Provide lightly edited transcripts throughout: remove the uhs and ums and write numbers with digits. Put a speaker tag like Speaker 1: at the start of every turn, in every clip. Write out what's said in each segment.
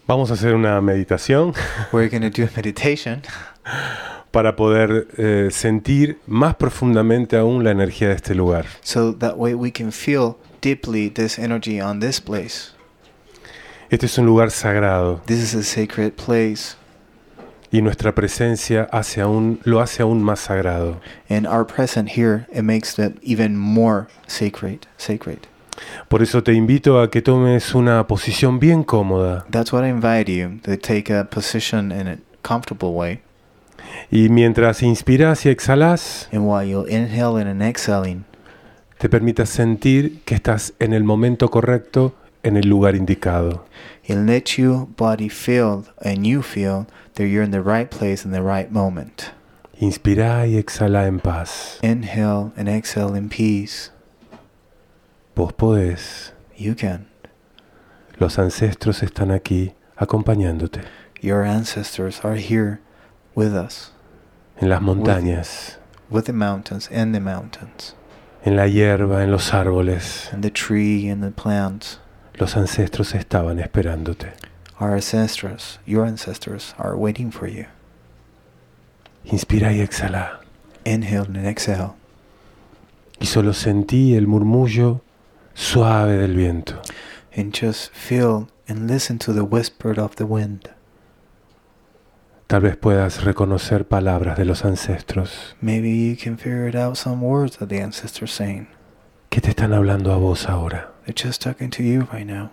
Speaker 1: Vamos a hacer una meditación
Speaker 2: We're going to do a meditation
Speaker 1: para poder sentir más profundamente aún la energía de este lugar.
Speaker 2: so that way we can feel deeply this energy on this place.
Speaker 1: Este es un lugar sagrado
Speaker 2: This is a sacred place,
Speaker 1: y nuestra presencia lo hace aún más sagrado.
Speaker 2: and our presence here, it makes it even more sacred.
Speaker 1: Por eso te invito a que tomes una posición bien cómoda
Speaker 2: That's what I invite you to take a position in a comfortable way.
Speaker 1: y mientras inspiras y exhalas,
Speaker 2: And while you're inhaling and exhaling,
Speaker 1: te permitas sentir que estás en el momento correcto, en el lugar indicado.
Speaker 2: and let your body feel and you feel that you're in the right place in the right moment.
Speaker 1: Inspira y exhala en paz.
Speaker 2: Inhale and exhale in peace.
Speaker 1: Vos podés.
Speaker 2: You can.
Speaker 1: Los ancestros están aquí acompañándote.
Speaker 2: Your ancestors are here with us,
Speaker 1: En las montañas,
Speaker 2: with the mountains and the mountains,
Speaker 1: en la hierba, en los árboles.
Speaker 2: and the tree and the plants.
Speaker 1: Los ancestros estaban esperándote.
Speaker 2: Our ancestors, your ancestors, are waiting for you.
Speaker 1: Inspira y exhala.
Speaker 2: Inhale and exhale.
Speaker 1: Y solo sentí el murmullo suave del viento.
Speaker 2: And just feel and listen to the whisper of the wind.
Speaker 1: Tal vez puedas reconocer palabras de los ancestros.
Speaker 2: Maybe you can figure it out some words that the ancestors saying.
Speaker 1: ¿Qué te están hablando a vos ahora?
Speaker 2: They're just talking to you right now.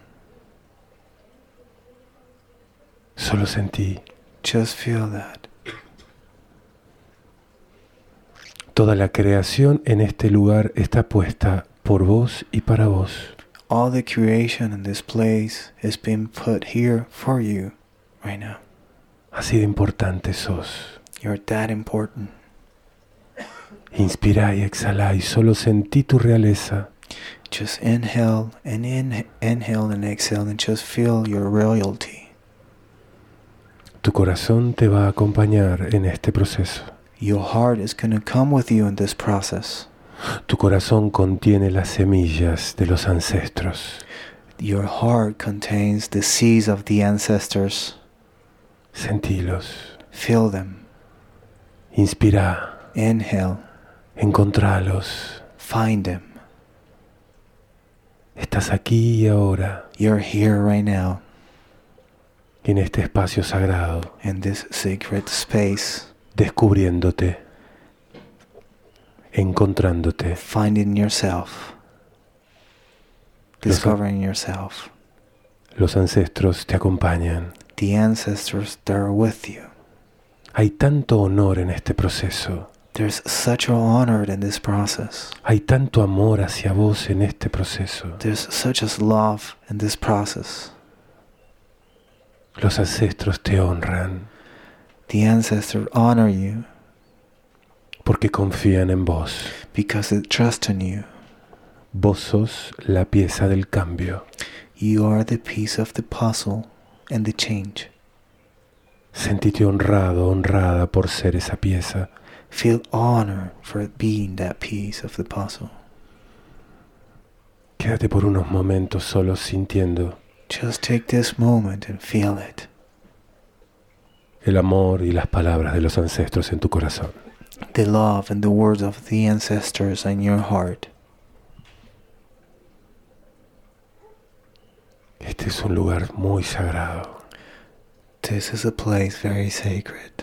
Speaker 1: Solo sentí.
Speaker 2: Just feel that.
Speaker 1: Toda la creación en este lugar está puesta por vos y para vos.
Speaker 2: All the creation in this place is being put here for you right now.
Speaker 1: Así de importante sos.
Speaker 2: You're that important.
Speaker 1: Inspira y exhala y solo sentí tu realeza.
Speaker 2: Just inhale and inhale and exhale and just feel your royalty.
Speaker 1: Tu corazón te va a acompañar en este proceso.
Speaker 2: Your heart is going to come with you in this process.
Speaker 1: Tu corazón contiene las semillas de los ancestros.
Speaker 2: Your heart contains the seeds of the ancestors.
Speaker 1: Sentílos.
Speaker 2: Feel them.
Speaker 1: Inspira.
Speaker 2: Inhale.
Speaker 1: Encontralos.
Speaker 2: Find them.
Speaker 1: Estás aquí y ahora,
Speaker 2: You're here right now
Speaker 1: en este espacio sagrado,
Speaker 2: in this sacred space,
Speaker 1: descubriéndote, encontrándote.
Speaker 2: finding yourself, discovering yourself.
Speaker 1: Los ancestros te acompañan.
Speaker 2: The ancestors that are with you.
Speaker 1: Hay tanto honor en este proceso.
Speaker 2: There's such an honor in this process.
Speaker 1: Hay tanto amor hacia vos en este proceso.
Speaker 2: There's such a love in this process.
Speaker 1: Los ancestros te honran
Speaker 2: The ancestors honor you
Speaker 1: porque confían en vos.
Speaker 2: because they trust in you.
Speaker 1: Vos sos la pieza del cambio.
Speaker 2: You are the piece of the puzzle and the change.
Speaker 1: Sentite honrado, honrada por ser esa pieza.
Speaker 2: Feel honor for being that piece of the puzzle.
Speaker 1: Quédate por unos momentos solos sintiendo
Speaker 2: Just take this moment and feel it.
Speaker 1: el amor y las palabras de los ancestros en tu corazón.
Speaker 2: The love and the words of the ancestors in your heart.
Speaker 1: Este es un lugar muy sagrado.
Speaker 2: This is a place very sacred.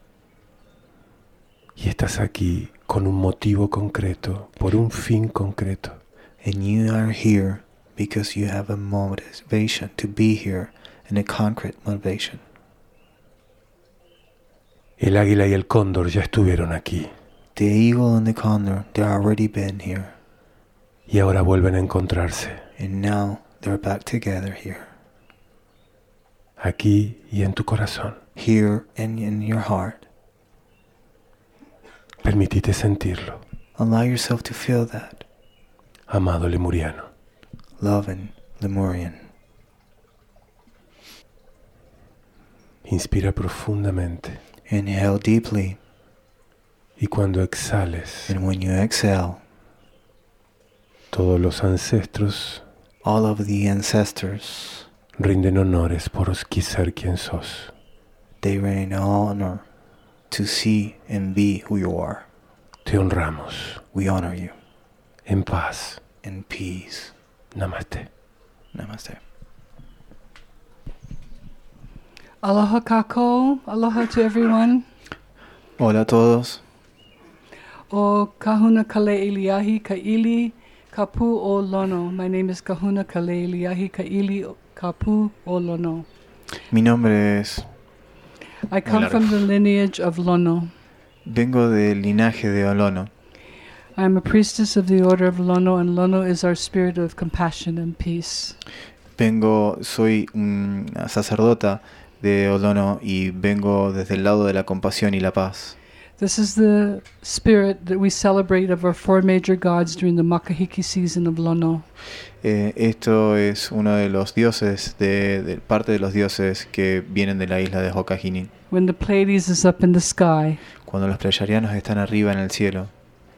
Speaker 1: Y estás aquí con un motivo concreto, por un fin concreto.
Speaker 2: And you are here because you have a motivation to be here and a concrete motivation.
Speaker 1: El águila y el cóndor ya estuvieron aquí.
Speaker 2: The eagle and the condor, they've already been here.
Speaker 1: Y ahora vuelven a encontrarse.
Speaker 2: And now they're back together here.
Speaker 1: Aquí y en tu corazón.
Speaker 2: Here and in your heart.
Speaker 1: Permitite sentirlo.
Speaker 2: Allow yourself to feel that.
Speaker 1: Amado lemuriano.
Speaker 2: Loving Lemurian.
Speaker 1: Inspira profundamente.
Speaker 2: Inhale deeply.
Speaker 1: Y cuando exhales,
Speaker 2: And when you exhale,
Speaker 1: todos los ancestros
Speaker 2: all of the ancestors,
Speaker 1: rinden honores por ser quien sos.
Speaker 2: They rain honor to see and be who you are.
Speaker 1: Te honramos.
Speaker 2: We honor you.
Speaker 1: En paz.
Speaker 2: In peace.
Speaker 1: Namaste.
Speaker 2: Namaste.
Speaker 3: Aloha kako, aloha to everyone.
Speaker 2: Hola a todos.
Speaker 3: O kahuna kale'iliahi ka'ili kapu o lono. My name is Kahuna kale'iliahi ka'ili kapu o lono.
Speaker 2: Mi nombre es...
Speaker 3: I come from the lineage of Lono.
Speaker 2: Vengo del linaje de Olono.
Speaker 3: I am a priestess of the order of Lono, and Lono is our spirit of compassion and peace.
Speaker 2: Soy una sacerdota de Olono y vengo desde el lado de la compasión y la paz.
Speaker 3: This is the spirit that we celebrate of our four major gods during the Makahiki season of Lono.
Speaker 2: Esto es uno de los dioses, de parte de los dioses que vienen de la isla de Hokahini.
Speaker 3: When the Pleiades is up in the sky,
Speaker 2: Cuando los pleyadianos están arriba en el cielo.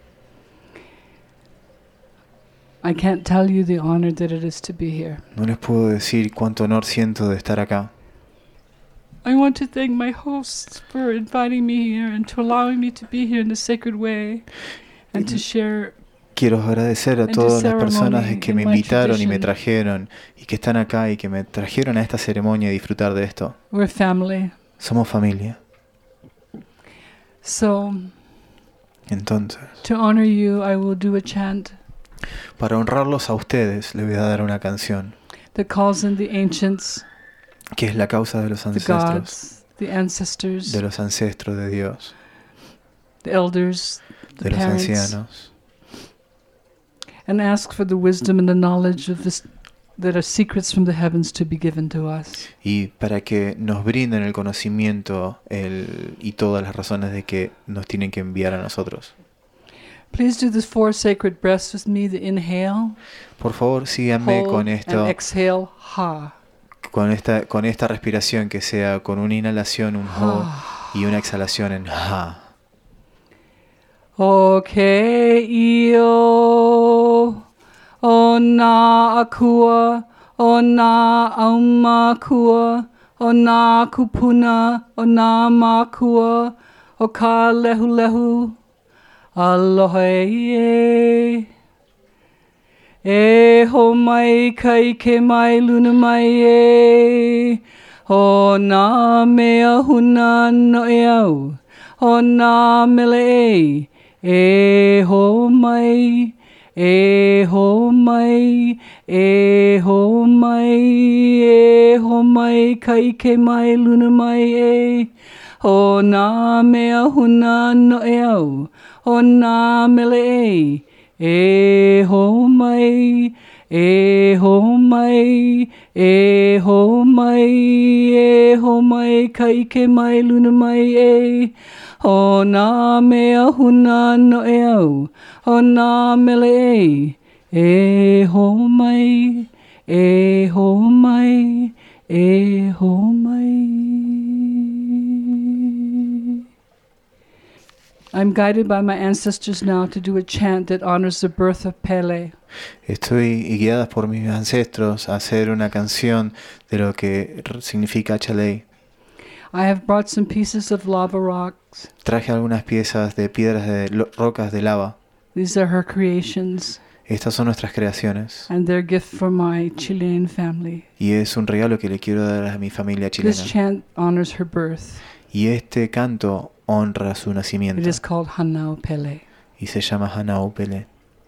Speaker 3: I can't tell you the honor that it is to be here.
Speaker 2: No les puedo decir cuánto honor siento de estar acá.
Speaker 3: I want to thank my hosts for inviting me here and to allowing me to be here in a sacred way and to share.
Speaker 2: Quiero agradecer a
Speaker 3: And
Speaker 2: todas
Speaker 3: the
Speaker 2: las personas
Speaker 3: ceremony
Speaker 2: que
Speaker 3: in
Speaker 2: me
Speaker 3: my
Speaker 2: invitaron y me
Speaker 3: tradition.
Speaker 2: trajeron y que están acá y que me trajeron a esta ceremonia y disfrutar de esto.
Speaker 3: We're family.
Speaker 2: Somos familia.
Speaker 3: So,
Speaker 2: Entonces,
Speaker 3: to honor you, I will do a chant
Speaker 2: para honrarlos a ustedes, les voy a dar una canción
Speaker 3: that calls in the ancients,
Speaker 2: que es la causa de los
Speaker 3: the
Speaker 2: ancestros,
Speaker 3: gods, the ancestors,
Speaker 2: de los ancestros de Dios,
Speaker 3: the elders, the
Speaker 2: de los
Speaker 3: parents,
Speaker 2: ancianos,
Speaker 3: and ask for the wisdom and the knowledge of this that are secrets from the heavens to be given to us.
Speaker 2: y para que nos brinden el conocimiento y todas las razones de que nos tienen que enviar a nosotros.
Speaker 3: Please do the 4 sacred breaths with me. The inhale,
Speaker 2: Por favor, síganme
Speaker 3: hold,
Speaker 2: con
Speaker 3: and
Speaker 2: esto,
Speaker 3: exhale, ha.
Speaker 2: con esta respiración que sea con una inhalación, un ho, y una exhalación en ha.
Speaker 3: Okay, io. Ona akua, ona aumakua, ona kupuna, ona makua, oka lehu lehu, aloha e ho mai kai ke mai luna mai ona mea huna no e au, ona mele e ho mai, e ho mai, e ho mai, e ho mai, kai ke mai, luna mai o nā mea huna no e au, o nā mele e ho mai, e ho mai, e ho mai, e ho mai, kai ke mai, luna mai o nā mea huna no e au, o nā mele e ho mai, e ho mai, e ho mai. I'm guided by my ancestors now to do a chant that honors the birth of Pele.
Speaker 2: Estoy guiada por mis ancestros a hacer una canción de lo que significa Chalei.
Speaker 3: I have brought some pieces of lava rocks.
Speaker 2: Traje algunas piezas de piedras de rocas de lava.
Speaker 3: These are her creations,
Speaker 2: Estas son nuestras creaciones
Speaker 3: and they're a gift for my Chilean family.
Speaker 2: y es un regalo que le quiero dar a mi familia chilena.
Speaker 3: This chant honors her birth.
Speaker 2: Y este canto honra su
Speaker 3: It
Speaker 2: nacimiento
Speaker 3: is called Hanau Pele.
Speaker 2: y se llama Hanau Pele.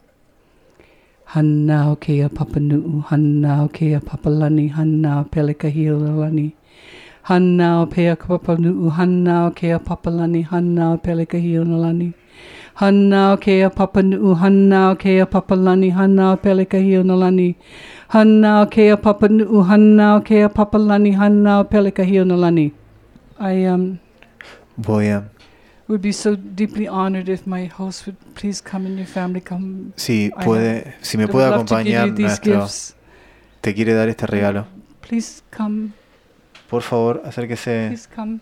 Speaker 3: Hanau kea papanu'u, hanau kea papalani, hanau pele kahilani. Hanau pea papanu'u, hanau kea papalani, hanau pele kahilani. Hanau kea papanu'u, hanau kea papalani, hanau pele kahilani. Hanau kea papanu'u, hanau kea papalani, hanau pele kahilani. I would be so deeply honored if my host would please come and your family come.
Speaker 2: Si
Speaker 3: I
Speaker 2: me
Speaker 3: I
Speaker 2: puede
Speaker 3: would love to give
Speaker 2: acompañar,
Speaker 3: you these gifts.
Speaker 2: te quiere dar este regalo.
Speaker 3: Please come.
Speaker 2: Por favor, acérquese.
Speaker 3: Please come.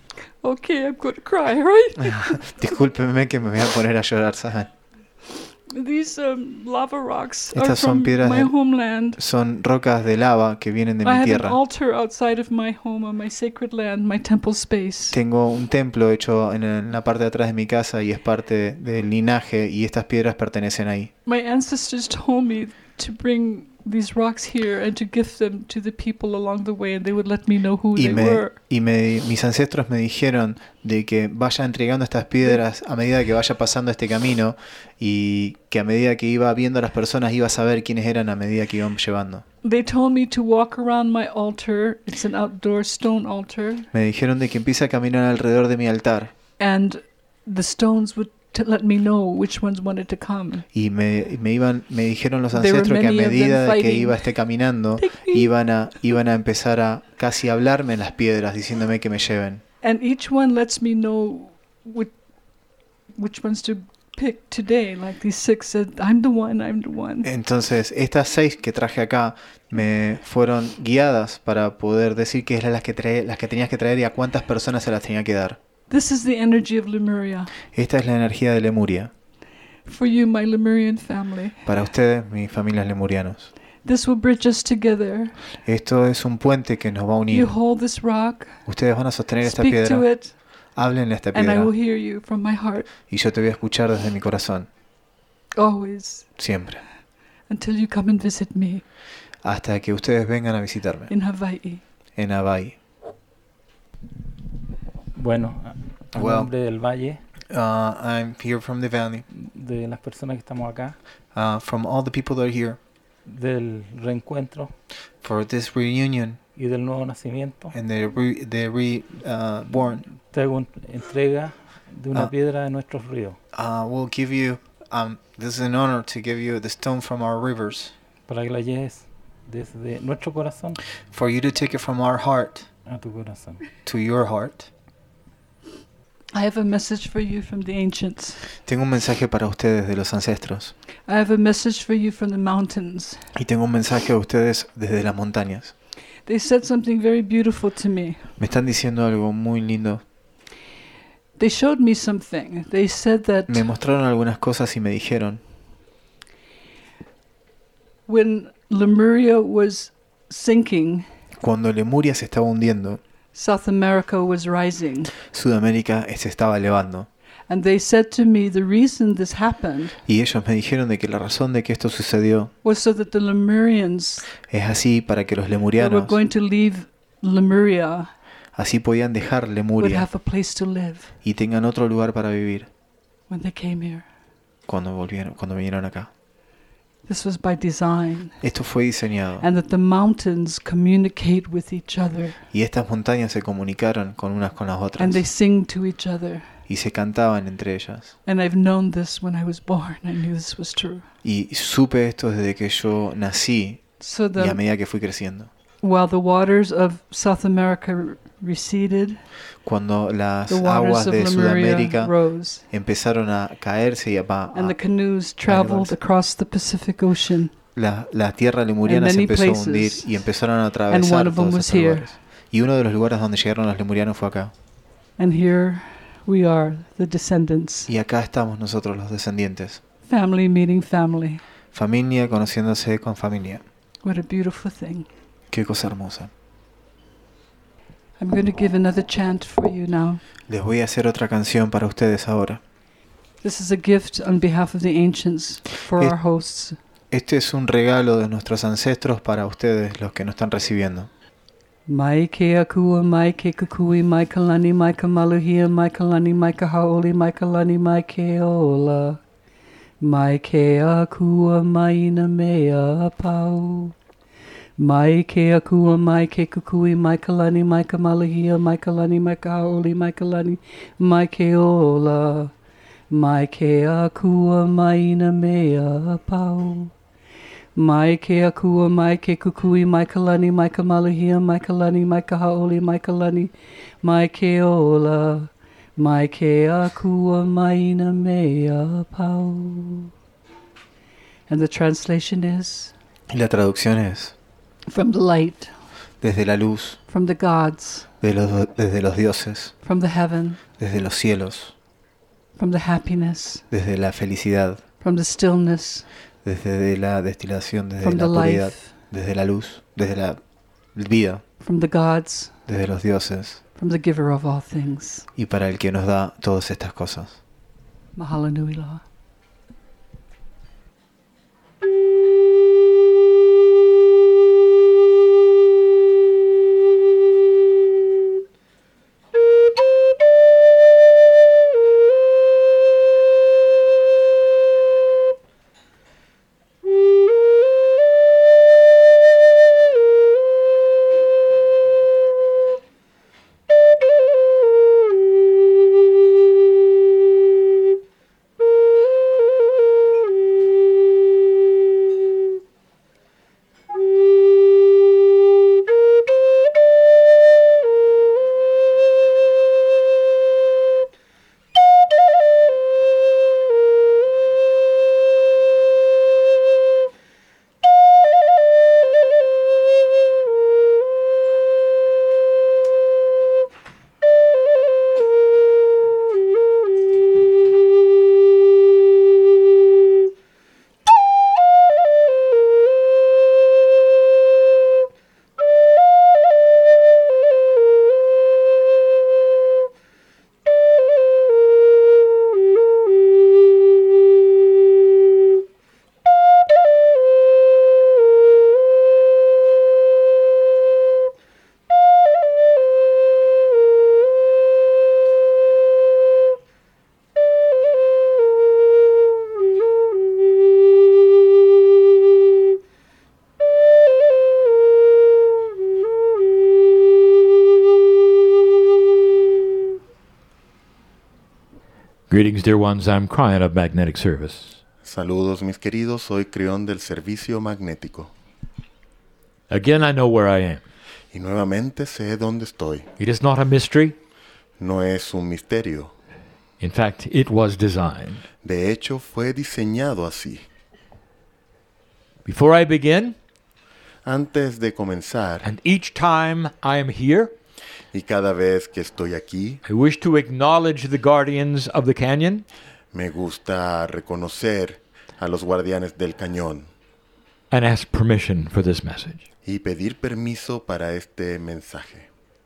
Speaker 3: Okay, I'm going to cry, right?
Speaker 2: Discúlpeme que me voy a poner a llorar, ¿saben?
Speaker 3: These lava rocks are
Speaker 2: Estas son
Speaker 3: from
Speaker 2: piedras
Speaker 3: my
Speaker 2: de-
Speaker 3: homeland.
Speaker 2: Son rocas de lava que vienen de
Speaker 3: I
Speaker 2: mi
Speaker 3: have an
Speaker 2: tierra.
Speaker 3: altar outside of my home on my sacred land, my temple space.
Speaker 2: Tengo un templo hecho en la parte de atrás de mi casa y es parte del linaje y estas piedras pertenecen ahí.
Speaker 3: My ancestors told me to bring these rocks here and to gift them to the people along the way, and they would let me know who they were.
Speaker 2: Mis ancestros me dijeron de que vaya entregando estas piedras a medida que vaya pasando este camino y que a medida que iba viendo a las personas iba a saber quiénes eran a medida que iban llevando.
Speaker 3: They told me to walk around my altar. It's an outdoor stone altar.
Speaker 2: Me dijeron de que empiece a caminar alrededor de mi altar
Speaker 3: And the stones would let me know which ones wanted to come.
Speaker 2: y me dijeron los
Speaker 3: There were
Speaker 2: ancestros que a
Speaker 3: many of them
Speaker 2: medida de que
Speaker 3: fighting.
Speaker 2: iba caminando
Speaker 3: Take me.
Speaker 2: iban a empezar a casi hablarme en las piedras diciéndome que me lleven.
Speaker 3: And each one lets me know which ones to pick today. Like these 6 said, I'm the one, I'm the one.
Speaker 2: Entonces, estas 6 que traje acá me fueron guiadas para poder decir que eran las que tenías que traer y a cuántas personas se las tenía que dar.
Speaker 3: This is the energy of Lemuria.
Speaker 2: Esta es la energía de Lemuria.
Speaker 3: For you, my Lemurian family.
Speaker 2: Para ustedes, mis familias lemurianos.
Speaker 3: This will bridge us together.
Speaker 2: Esto es un puente que nos va a
Speaker 3: You
Speaker 2: unir.
Speaker 3: hold this rock,
Speaker 2: Ustedes van a sostener esta
Speaker 3: speak to
Speaker 2: piedra,
Speaker 3: it,
Speaker 2: háblenle a esta
Speaker 3: and I
Speaker 2: piedra
Speaker 3: will hear you from my heart,
Speaker 2: y yo te voy a escuchar desde mi corazón,
Speaker 3: always,
Speaker 2: siempre,
Speaker 3: until you come and visit me
Speaker 2: hasta que ustedes vengan a visitarme
Speaker 3: in Hawaii.
Speaker 2: en Hawaii.
Speaker 4: Bueno, a
Speaker 2: Well,
Speaker 4: nombre del Valle,
Speaker 2: I'm here from the valley,
Speaker 4: de las personas que estamos acá,
Speaker 2: from all the people that are here,
Speaker 4: del reencuentro
Speaker 2: for this reunion
Speaker 4: y del nuevo nacimiento,
Speaker 2: and the reborn.
Speaker 4: te hago entrega de una
Speaker 2: Ah.
Speaker 4: piedra de nuestros ríos
Speaker 2: We'll give you, this is an honor to give you the stone from our rivers,
Speaker 4: para que la lleves desde nuestro corazón
Speaker 2: for you to take it from our heart
Speaker 4: a tu corazón.
Speaker 2: to your heart.
Speaker 3: I have a message for you from the ancients.
Speaker 2: Tengo un mensaje para ustedes de los ancestros
Speaker 3: I have a message for you from the mountains.
Speaker 2: y tengo un mensaje a ustedes desde las montañas.
Speaker 3: They said something very beautiful to me.
Speaker 2: Me están diciendo algo muy lindo.
Speaker 3: They showed me something. They said that
Speaker 2: Me mostraron algunas cosas y me dijeron,
Speaker 3: when Lemuria was sinking,
Speaker 2: cuando Lemuria se estaba hundiendo,
Speaker 3: South America was rising.
Speaker 2: Sudamérica se estaba elevando.
Speaker 3: And they said to me the reason this happened
Speaker 2: Y ellos me dijeron de que la razón de que esto sucedió
Speaker 3: was so that the Lemurians
Speaker 2: es así para que los
Speaker 3: that were
Speaker 2: lemurianos
Speaker 3: going to leave Lemuria
Speaker 2: así podían dejar
Speaker 3: would
Speaker 2: Lemuria
Speaker 3: have a place to live
Speaker 2: y tengan otro lugar para vivir
Speaker 3: when they came here.
Speaker 2: cuando vinieron acá.
Speaker 3: This was by design.
Speaker 2: Esto fue diseñado
Speaker 3: And that the mountains communicate with each other.
Speaker 2: y estas montañas se comunicaron con unas con las otras
Speaker 3: And they sing to each other.
Speaker 2: y se cantaban entre ellas.
Speaker 3: And I've known this when I was born. I knew this was true.
Speaker 2: Y supe esto desde que yo nací
Speaker 3: So
Speaker 2: y a
Speaker 3: that
Speaker 2: medida que fui creciendo.
Speaker 3: while the waters of South America receded,
Speaker 2: Cuando las
Speaker 3: the
Speaker 2: aguas
Speaker 3: waters of
Speaker 2: de
Speaker 3: Lemuria
Speaker 2: Sudamérica
Speaker 3: rose.
Speaker 2: empezaron a caerse y
Speaker 3: And the canoes traveled across the Pacific Ocean.
Speaker 2: la tierra lemuriana
Speaker 3: And
Speaker 2: se
Speaker 3: many
Speaker 2: empezó a
Speaker 3: places.
Speaker 2: hundir y empezaron a
Speaker 3: And
Speaker 2: atravesar
Speaker 3: one of them
Speaker 2: todos
Speaker 3: was
Speaker 2: estos
Speaker 3: here.
Speaker 2: lugares. Y uno de los lugares donde llegaron los lemurianos fue acá.
Speaker 3: And here we are, the descendants.
Speaker 2: Y acá estamos nosotros los descendientes.
Speaker 3: Family meeting family.
Speaker 2: Familia conociéndose con familia.
Speaker 3: What a beautiful thing.
Speaker 2: Qué cosa hermosa.
Speaker 3: I'm going to give another chant for you now.
Speaker 2: Les voy a hacer otra canción para ustedes ahora.
Speaker 3: This is a gift on behalf of the ancients for our hosts.
Speaker 2: Este es un regalo de nuestros ancestros para ustedes, los que nos están recibiendo.
Speaker 3: Mai ke akua, mai ke kukui, mai kalani, mai kamaluhia, mai kalani, mai kahaoli, mai kalani, mai ke ola. Mai ke akua, mai na mea pau. Mai ke akua, mai ke kukui, mai kalani, mai kamaluhia, mai kalani, mai kahaoli, mai kalani, mai ke ola. Mai ke akua, mai na mea pau. Mai ke akua, mai ke kukui, mai kalani, mai kamaluhia, mai kalani, mai kahaoli, mai kalani, mai ke ola. Mai ke akua, mai na mea pau. And the translation is,
Speaker 2: Y la traducción es,
Speaker 3: from the light,
Speaker 2: desde la luz,
Speaker 3: from the gods,
Speaker 2: desde los dioses,
Speaker 3: from the heaven,
Speaker 2: desde los cielos,
Speaker 3: from the happiness,
Speaker 2: desde la felicidad,
Speaker 3: from the stillness,
Speaker 2: desde la destilación, desde
Speaker 3: from
Speaker 2: la
Speaker 3: the
Speaker 2: puridad,
Speaker 3: life,
Speaker 2: desde la luz, desde la vida,
Speaker 3: from the gods,
Speaker 2: desde los dioses,
Speaker 3: from the giver of all things.
Speaker 2: y para el que nos da todas estas cosas.
Speaker 3: Mahalo nui loa.
Speaker 5: Greetings, dear ones. I'm Cryon of Magnetic Service.
Speaker 6: Saludos mis queridos, soy Crión del Servicio Magnético.
Speaker 5: Again, I know where I am.
Speaker 6: Y nuevamente sé dónde estoy.
Speaker 5: It is not a mystery.
Speaker 6: No es un misterio.
Speaker 5: In fact, it was designed.
Speaker 6: De hecho, fue diseñado así.
Speaker 5: Before I begin,
Speaker 6: Antes de comenzar,
Speaker 5: and each time I am here,
Speaker 6: y cada vez que estoy aquí,
Speaker 5: I wish to acknowledge the guardians of the canyon
Speaker 6: me gusta reconocer a los guardianes del cañón
Speaker 5: and ask permission for this message.
Speaker 6: y pedir permiso para este mensaje.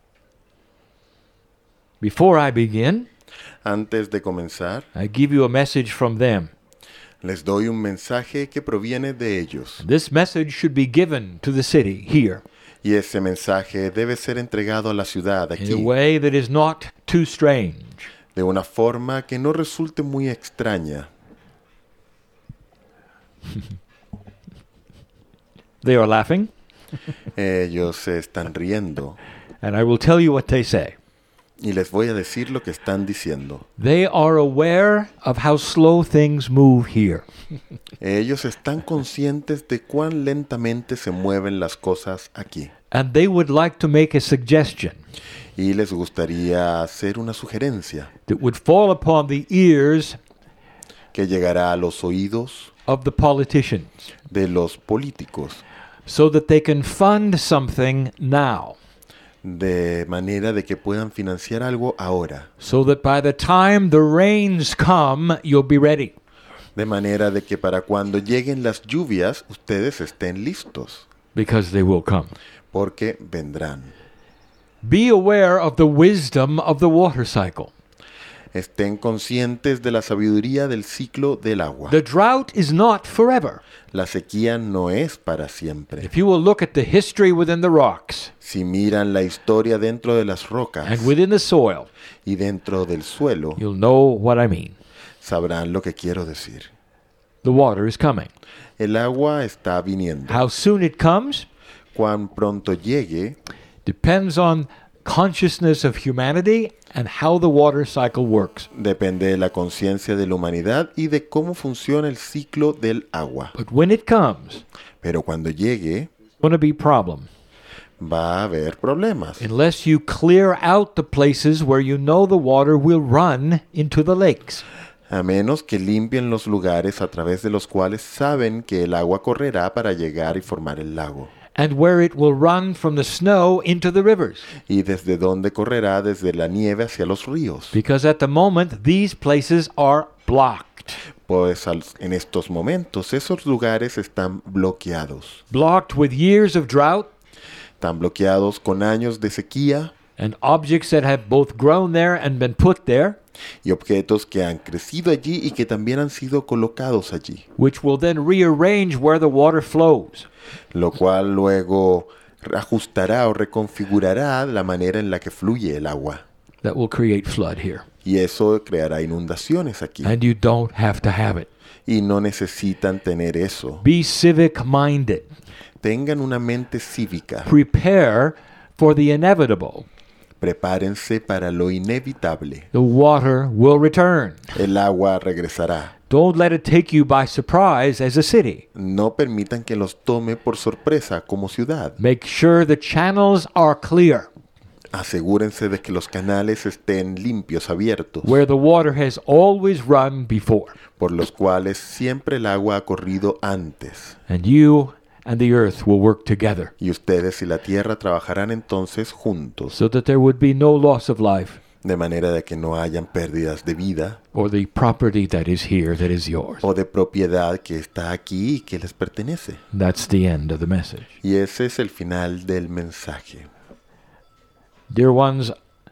Speaker 5: Before I begin,
Speaker 6: Antes de comenzar,
Speaker 5: I give you a message from them.
Speaker 6: les doy un mensaje que proviene de ellos.
Speaker 5: This message should be given to the city here
Speaker 6: Y ese mensaje debe ser entregado a la ciudad
Speaker 5: in a
Speaker 6: aquí,
Speaker 5: way that is not too strange.
Speaker 6: de una forma que no resulte muy extraña.
Speaker 5: They are laughing,
Speaker 6: Ellos se están riendo
Speaker 5: and I will tell you what they say.
Speaker 6: y les voy a decir lo que están diciendo.
Speaker 5: They are aware of how slow things move here.
Speaker 6: Ellos están conscientes de cuán lentamente se mueven las cosas aquí
Speaker 5: And they would like to make a suggestion
Speaker 6: y les gustaría hacer una sugerencia
Speaker 5: that would fall upon the ears
Speaker 6: que llegará a los oídos
Speaker 5: of the politicians
Speaker 6: de los políticos,
Speaker 5: so that they can fund something now,
Speaker 6: de manera de que puedan financiar algo ahora,
Speaker 5: so that by the time the rains come, you'll be ready.
Speaker 6: de manera de que para cuando lleguen las lluvias ustedes estén listos,
Speaker 5: Because they will come.
Speaker 6: porque vendrán.
Speaker 5: Be aware of the wisdom of the water cycle.
Speaker 6: Estén conscientes de la sabiduría del ciclo del agua.
Speaker 5: The drought is not forever.
Speaker 6: La sequía no es para siempre.
Speaker 5: If you will look at the history within the rocks
Speaker 6: Si miran la historia dentro de las rocas
Speaker 5: and within the soil,
Speaker 6: y dentro del suelo,
Speaker 5: you'll know what I mean.
Speaker 6: sabrán lo que quiero decir.
Speaker 5: The water is coming.
Speaker 6: El agua está viniendo.
Speaker 5: How soon it comes
Speaker 6: Cuán pronto llegue
Speaker 5: depends on consciousness of humanity and how the water cycle works.
Speaker 6: depende de la conciencia de la humanidad y de cómo funciona el ciclo del agua.
Speaker 5: But when it comes,
Speaker 6: Pero cuando llegue,
Speaker 5: it's going to be a problem.
Speaker 6: va a haber problemas.
Speaker 5: Unless you clear out the places where you know the water will run into the lakes.
Speaker 6: A menos que limpien los lugares a través de los cuales saben que el agua correrá para llegar y formar el lago.
Speaker 5: And where it will run from the snow into the rivers.
Speaker 6: Y desde donde correrá desde la nieve hacia los ríos.
Speaker 5: Because at the moment, these places are blocked.
Speaker 6: Pues en estos momentos esos lugares están bloqueados.
Speaker 5: blocked with years of drought,
Speaker 6: Están bloqueados con años de sequía
Speaker 5: and objects that have both grown there and been put there,
Speaker 6: y objetos que han crecido allí y que también han sido colocados allí,
Speaker 5: which will then rearrange where the water flows.
Speaker 6: lo cual luego ajustará o reconfigurará la manera en la que fluye el agua.
Speaker 5: That will create flood here.
Speaker 6: Y eso creará inundaciones aquí.
Speaker 5: And you don't have to have it.
Speaker 6: Y no necesitan tener eso.
Speaker 5: Be civic-minded.
Speaker 6: Tengan una mente cívica.
Speaker 5: Prepare for the inevitable.
Speaker 6: Prepárense para lo inevitable.
Speaker 5: The water will return.
Speaker 6: El agua regresará.
Speaker 5: Don't let it take you by surprise as a city.
Speaker 6: No permitan que los tome por sorpresa como ciudad.
Speaker 5: Make sure the channels are clear,
Speaker 6: Asegúrense de que los canales estén limpios, abiertos,
Speaker 5: where the water has always run before.
Speaker 6: por los cuales siempre el agua ha corrido antes.
Speaker 5: And you and the earth will work together
Speaker 6: Y ustedes y la tierra trabajarán entonces juntos,
Speaker 5: so that there would be no loss of life
Speaker 6: de manera de que no hayan pérdidas de vida
Speaker 5: or the property that is here that is yours.
Speaker 6: o de propiedad que está aquí y que les pertenece.
Speaker 5: That's the end of the message.
Speaker 6: Y ese es el final del mensaje.
Speaker 5: Dear ones,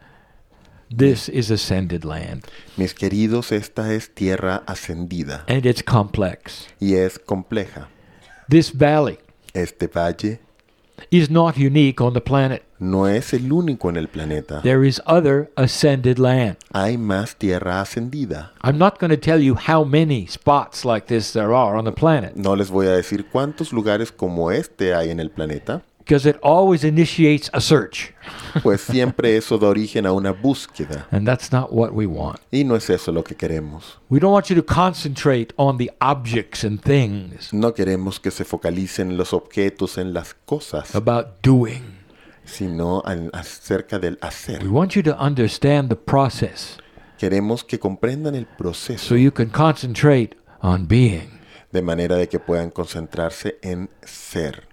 Speaker 5: this is ascended land,
Speaker 6: Mis queridos, esta es tierra ascendida
Speaker 5: and it's complex.
Speaker 6: y es compleja.
Speaker 5: This valley
Speaker 6: Este valle
Speaker 5: is not unique on the planet.
Speaker 6: no es el único en el planeta.
Speaker 5: There is other ascended land.
Speaker 6: Hay más tierra ascendida.
Speaker 5: I'm not going to tell you how many spots like this there are on the planet,
Speaker 6: No les voy a decir cuántos lugares como este hay en el planeta,
Speaker 5: because it always initiates a search,
Speaker 6: pues siempre eso da origen a una búsqueda.
Speaker 5: and that's not what we want.
Speaker 6: Y no es eso lo que queremos.
Speaker 5: We don't want you to concentrate on the objects and things,
Speaker 6: No queremos que se focalicen en los objetos, en las cosas,
Speaker 5: about doing.
Speaker 6: sino acerca del
Speaker 5: We
Speaker 6: hacer.
Speaker 5: want you to understand the process
Speaker 6: Queremos que comprendan el proceso,
Speaker 5: so you can concentrate on being.
Speaker 6: de manera de que puedan concentrarse en ser.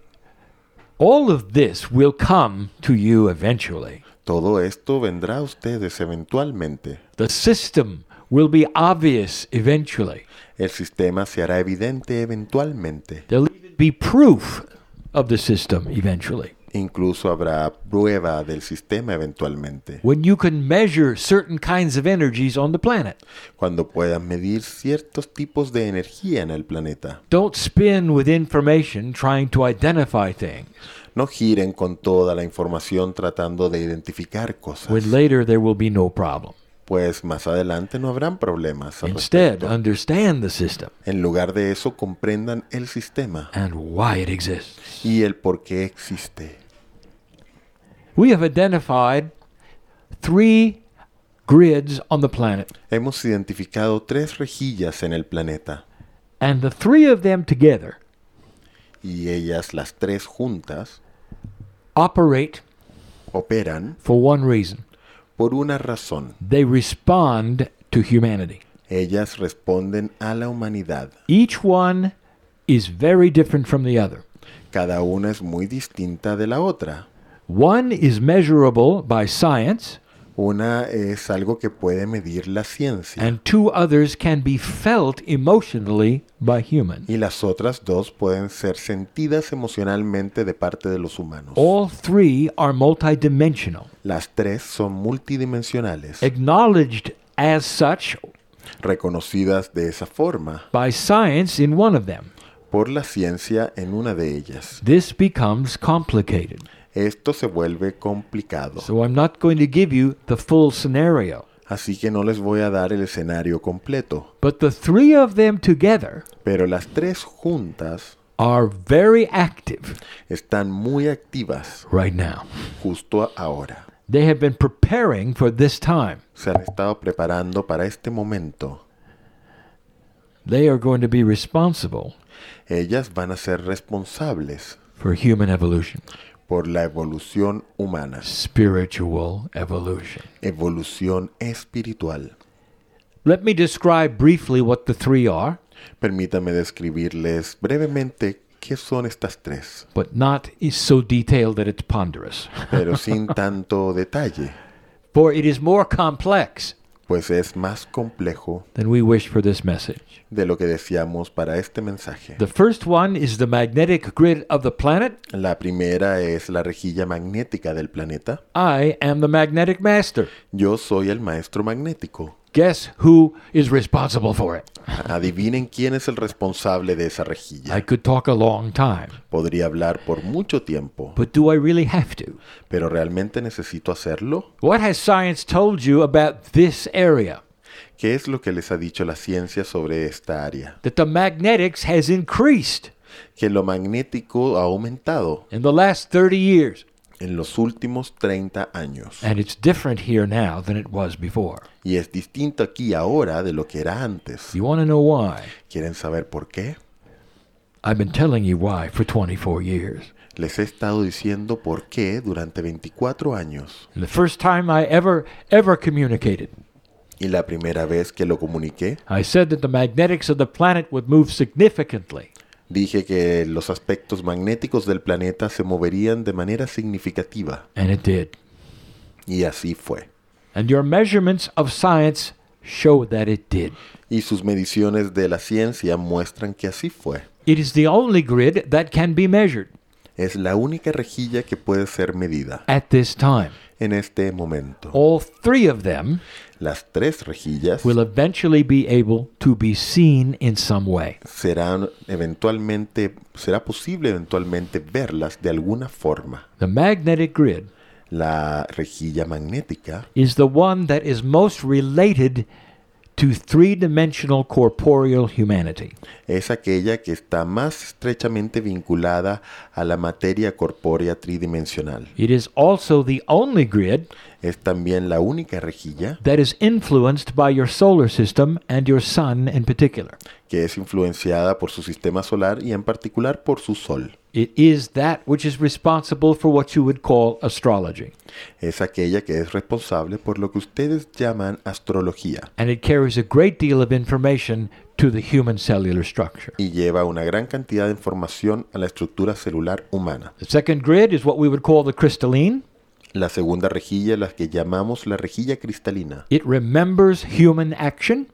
Speaker 5: All of this will come to you eventually.
Speaker 6: Todo esto vendrá a ustedes eventualmente.
Speaker 5: The system will be obvious eventually.
Speaker 6: El sistema se hará evidente eventualmente.
Speaker 5: There'll even be proof of the system eventually.
Speaker 6: Incluso habrá prueba del sistema eventualmente.
Speaker 5: When you can measure certain kinds of energies on the planet.
Speaker 6: Cuando puedan medir ciertos tipos de energía en el planeta.
Speaker 5: Don't spin with information trying to identify things,
Speaker 6: No giren con toda la información tratando de identificar cosas,
Speaker 5: when later there will be no problem.
Speaker 6: pues más adelante no habrán problemas al
Speaker 5: Instead,
Speaker 6: respecto.
Speaker 5: understand the system
Speaker 6: En lugar de eso, comprendan el sistema
Speaker 5: and why it exists.
Speaker 6: y el por qué existe.
Speaker 5: We have identified 3 grids on the planet,
Speaker 6: Hemos identificado 3 rejillas en el planeta
Speaker 5: and the 3 of them together
Speaker 6: y ellas, las 3 juntas,
Speaker 5: operate
Speaker 6: operan
Speaker 5: for one reason.
Speaker 6: por una razón.
Speaker 5: They respond to humanity.
Speaker 6: Ellas responden a la humanidad.
Speaker 5: Each one is very different from the other.
Speaker 6: Cada una es muy distinta de la otra.
Speaker 5: One is measurable by science,
Speaker 6: Una es algo que puede medir la ciencia
Speaker 5: and 2 others can be felt emotionally by humans.
Speaker 6: y las otras 2 pueden ser sentidas emocionalmente de parte de los humanos.
Speaker 5: All 3 are multidimensional,
Speaker 6: Las 3 son multidimensionales,
Speaker 5: acknowledged as such
Speaker 6: reconocidas de esa forma
Speaker 5: by science in one of them.
Speaker 6: por la ciencia en una de ellas.
Speaker 5: This becomes complicated.
Speaker 6: Esto se vuelve complicado,
Speaker 5: So I'm not going to give you the full scenario.
Speaker 6: así que no les voy a dar el escenario completo.
Speaker 5: But the 3 of them together
Speaker 6: Pero las 3 juntas
Speaker 5: are very active
Speaker 6: están muy activas
Speaker 5: right now.
Speaker 6: justo ahora.
Speaker 5: They have been preparing for this time.
Speaker 6: Se han estado preparando para este momento.
Speaker 5: They are going to be responsible
Speaker 6: Ellas van a ser responsables
Speaker 5: for human evolution,
Speaker 6: por la evolución humana,
Speaker 5: spiritual evolution.
Speaker 6: evolución espiritual.
Speaker 5: Let me describe briefly what the 3 are,
Speaker 6: Permítame describirles brevemente qué son estas 3,
Speaker 5: but not is so detailed that it's ponderous.
Speaker 6: pero sin tanto detalle,
Speaker 5: For it is more complex
Speaker 6: pues es más complejo
Speaker 5: than we wish for this message.
Speaker 6: de lo que deseamos para este mensaje.
Speaker 5: The first one is the magnetic grid of the planet.
Speaker 6: La primera es la rejilla magnética del planeta.
Speaker 5: I am the magnetic master.
Speaker 6: Yo soy el maestro magnético.
Speaker 5: Guess who is responsible for it?
Speaker 6: Adivinen quién es el responsable de esa rejilla.
Speaker 5: I could talk a long time,
Speaker 6: Podría hablar por mucho tiempo,
Speaker 5: but do I really have to?
Speaker 6: pero ¿realmente necesito hacerlo?
Speaker 5: What has science told you about this area?
Speaker 6: ¿Qué es lo que les ha dicho la ciencia sobre esta área?
Speaker 5: That the magnetics has increased
Speaker 6: Que lo magnético ha aumentado
Speaker 5: in the last 30 years.
Speaker 6: en los últimos 30 años.
Speaker 5: And it's different here now than it was before.
Speaker 6: Y es distinto aquí ahora de lo que era antes.
Speaker 5: You want to know why?
Speaker 6: ¿Quieren saber por qué?
Speaker 5: I've been telling you why for 24 years.
Speaker 6: Les he estado diciendo por qué durante 24 años.
Speaker 5: And the first time I ever communicated,
Speaker 6: Y la primera vez que lo comuniqué,
Speaker 5: I said that the magnetics of the planet would move significantly.
Speaker 6: dije que los aspectos magnéticos del planeta se moverían de manera significativa.
Speaker 5: And it did.
Speaker 6: Y así fue.
Speaker 5: And your measurements of science show that it did.
Speaker 6: Y sus mediciones de la ciencia muestran que así fue.
Speaker 5: It is the only grid that can be measured
Speaker 6: Es la única rejilla que puede ser medida
Speaker 5: at this time.
Speaker 6: en este momento.
Speaker 5: All three of them
Speaker 6: Las tres rejillas
Speaker 5: will eventually be able to be seen in some way.
Speaker 6: será posible eventualmente verlas de alguna forma.
Speaker 5: The magnetic grid
Speaker 6: La rejilla magnética
Speaker 5: is the one that is most related to three-dimensional corporeal humanity.
Speaker 6: es aquella que está más estrechamente vinculada a la materia corpórea tridimensional.
Speaker 5: It is also the only grid
Speaker 6: Es también la única rejilla
Speaker 5: that is influenced by your solar system and your sun in particular.
Speaker 6: que es influenciada por su sistema solar y en particular por su sol.
Speaker 5: It is that which is responsible for what you would call astrology.
Speaker 6: Es aquella que es responsable por lo que ustedes llaman astrología
Speaker 5: And it carries a great deal of information to the human cellular structure.
Speaker 6: y lleva una gran cantidad de información a la estructura celular humana.
Speaker 5: The second grid is what we would call the crystalline.
Speaker 6: La segunda rejilla, la que llamamos la rejilla cristalina,
Speaker 5: It remembers human action.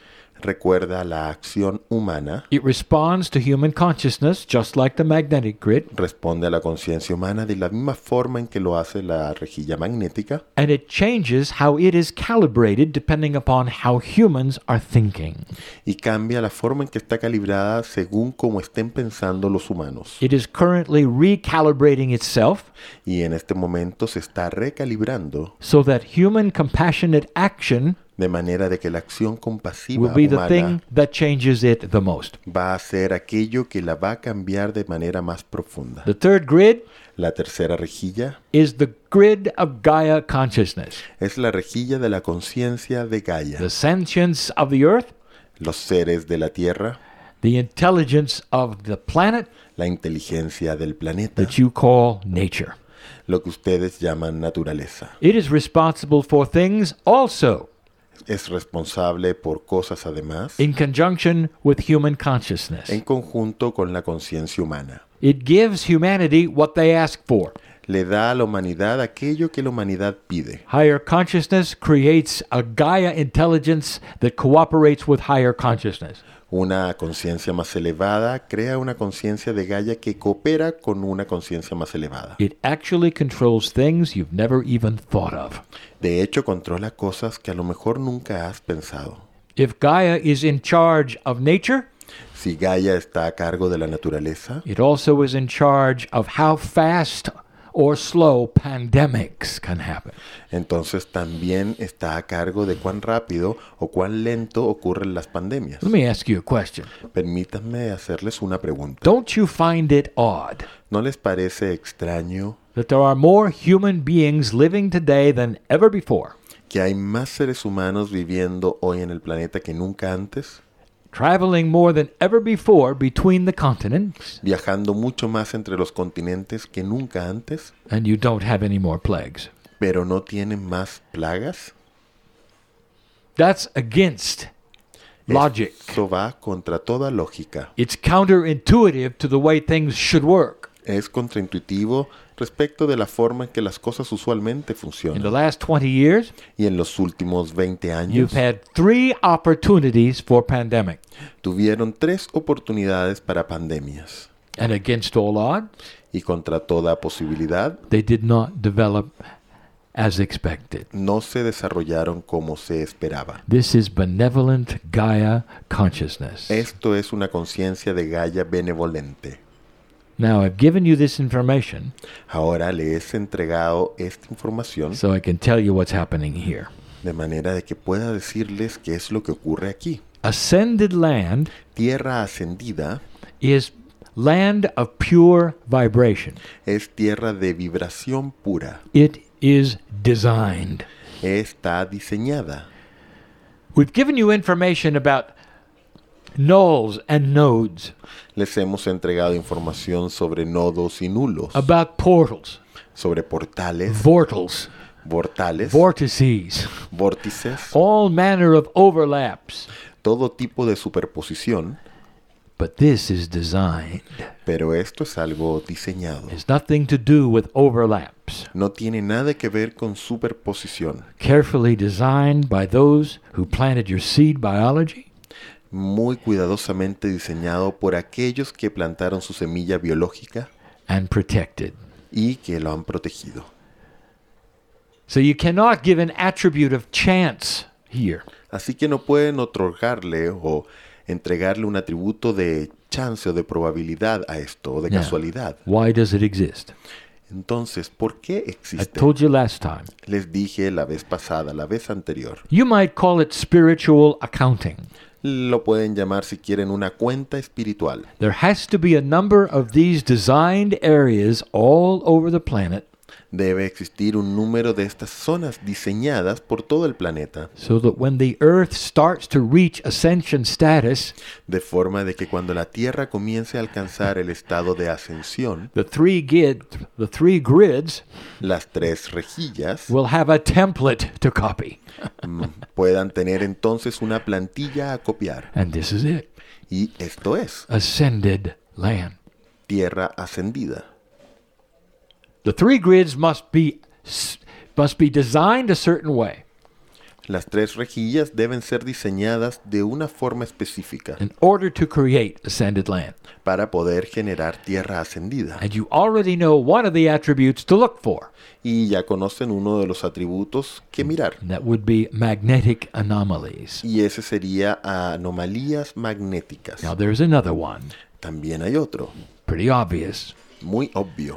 Speaker 6: recuerda la acción humana,
Speaker 5: It responds to human consciousness just like the magnetic grid.
Speaker 6: responde a la conciencia humana de la misma forma en que lo hace la rejilla magnética
Speaker 5: And it changes how it is calibrated depending upon how humans are thinking.
Speaker 6: y cambia la forma en que está calibrada según cómo estén pensando los humanos.
Speaker 5: It is currently recalibrating itself
Speaker 6: Y en este momento se está recalibrando
Speaker 5: so that human compassionate action
Speaker 6: de manera de que la acción compasiva
Speaker 5: will be the thing
Speaker 6: humana
Speaker 5: that changes it the most.
Speaker 6: va a ser aquello que la va a cambiar de manera más profunda.
Speaker 5: The third grid
Speaker 6: La tercera rejilla
Speaker 5: is the grid of Gaia consciousness,
Speaker 6: es la rejilla de la conciencia de Gaia,
Speaker 5: the sentience of the earth,
Speaker 6: los seres de la Tierra,
Speaker 5: the intelligence of the planet
Speaker 6: la inteligencia del planeta,
Speaker 5: that you call nature.
Speaker 6: lo que ustedes llaman naturaleza.
Speaker 5: It is responsible for things also
Speaker 6: Es responsable por cosas además
Speaker 5: in conjunction with human consciousness.
Speaker 6: en conjunto con la conciencia humana.
Speaker 5: It gives humanity what they ask for.
Speaker 6: Le da a la humanidad aquello que la humanidad pide.
Speaker 5: Higher consciousness creates a Gaia intelligence that cooperates with higher consciousness.
Speaker 6: Una conciencia más elevada crea una conciencia de Gaia que coopera con una conciencia más elevada.
Speaker 5: It actually controls things you've never even thought of.
Speaker 6: De hecho, controla cosas que a lo mejor nunca has pensado.
Speaker 5: If Gaia is in charge of nature,
Speaker 6: Si Gaia está a cargo de la naturaleza,
Speaker 5: it also is in charge of how fast or slow pandemics can happen.
Speaker 6: entonces también está a cargo de cuán rápido o cuán lento ocurren las pandemias.
Speaker 5: Let me ask you a question.
Speaker 6: Permítanme hacerles una pregunta.
Speaker 5: Don't you find it odd
Speaker 6: ¿No les parece extraño
Speaker 5: that there are more human beings living today than ever before,
Speaker 6: que hay más seres humanos viviendo hoy en el planeta que nunca antes?
Speaker 5: traveling more than ever before between the continents,
Speaker 6: Viajando mucho más entre los continentes que nunca antes,
Speaker 5: and you don't have any more plagues?
Speaker 6: pero no tienen más plagas?
Speaker 5: That's against logic.
Speaker 6: Eso va contra toda lógica.
Speaker 5: It's counterintuitive to the way things should work.
Speaker 6: Es contraintuitivo respecto de la forma en que las cosas usualmente
Speaker 5: In the
Speaker 6: funcionan.
Speaker 5: last 20 years,
Speaker 6: Y en los últimos 20 años
Speaker 5: you've had 3 opportunities for pandemic.
Speaker 6: tuvieron 3 oportunidades para pandemias.
Speaker 5: And against all odds,
Speaker 6: Y contra toda posibilidad,
Speaker 5: they did not develop as expected.
Speaker 6: no se desarrollaron como se esperaba.
Speaker 5: This is benevolent Gaia consciousness.
Speaker 6: Esto es una conciencia de Gaia benevolente.
Speaker 5: Now, I've given you this information
Speaker 6: Ahora le he entregado esta información
Speaker 5: so I can tell you what's happening here.
Speaker 6: de manera de que pueda decirles qué es lo que ocurre aquí.
Speaker 5: Ascended land
Speaker 6: Tierra ascendida
Speaker 5: is land of pure vibration.
Speaker 6: es tierra de vibración pura.
Speaker 5: It is designed.
Speaker 6: Está diseñada.
Speaker 5: We've given you information about nulls and nodes,
Speaker 6: Les hemos entregado información sobre nodos y nulos,
Speaker 5: about portals,
Speaker 6: sobre portales,
Speaker 5: vortals,
Speaker 6: vortales,
Speaker 5: vortices,
Speaker 6: vórtices,
Speaker 5: all manner of overlaps.
Speaker 6: todo tipo de superposición,
Speaker 5: But this is designed.
Speaker 6: pero esto es algo diseñado.
Speaker 5: It's nothing to do with overlaps.
Speaker 6: No tiene nada que ver con superposición.
Speaker 5: Carefully designed by those who planted your seed biology
Speaker 6: Muy cuidadosamente diseñado por aquellos que plantaron su semilla biológica
Speaker 5: and protected.
Speaker 6: y que lo han protegido.
Speaker 5: So you cannot give an attribute of chance here.
Speaker 6: Así que no pueden otorgarle o entregarle un atributo de chance o de probabilidad a esto, o de
Speaker 5: Yeah.
Speaker 6: casualidad.
Speaker 5: Why does it exist?
Speaker 6: Entonces, ¿por qué
Speaker 5: I
Speaker 6: existe?
Speaker 5: told you last time.
Speaker 6: Les dije la vez pasada, la vez anterior.
Speaker 5: You might call it spiritual accounting.
Speaker 6: Lo pueden llamar si quieren una cuenta espiritual.
Speaker 5: There has to be a number of these designed areas all over the planet
Speaker 6: Debe existir un número de estas zonas diseñadas por todo el planeta,
Speaker 5: so that when the Earth starts to reach ascension status,
Speaker 6: de forma de que cuando la Tierra comience a alcanzar el estado de ascensión,
Speaker 5: the three grids
Speaker 6: las 3 rejillas
Speaker 5: will have a template to copy.
Speaker 6: puedan tener entonces una plantilla a copiar.
Speaker 5: And this is it.
Speaker 6: Y esto es
Speaker 5: Ascended land.
Speaker 6: Tierra ascendida.
Speaker 5: The 3 grids must be designed a certain way
Speaker 6: Las 3 rejillas deben ser diseñadas de una forma específica
Speaker 5: in order to create ascended land.
Speaker 6: para poder generar tierra ascendida.
Speaker 5: And you already know one of the attributes to look for.
Speaker 6: Y ya conocen uno de los atributos que mirar.
Speaker 5: And that would be magnetic anomalies.
Speaker 6: Y ese sería anomalías magnéticas.
Speaker 5: Now there's another one,
Speaker 6: También hay otro,
Speaker 5: pretty obvious.
Speaker 6: muy obvio.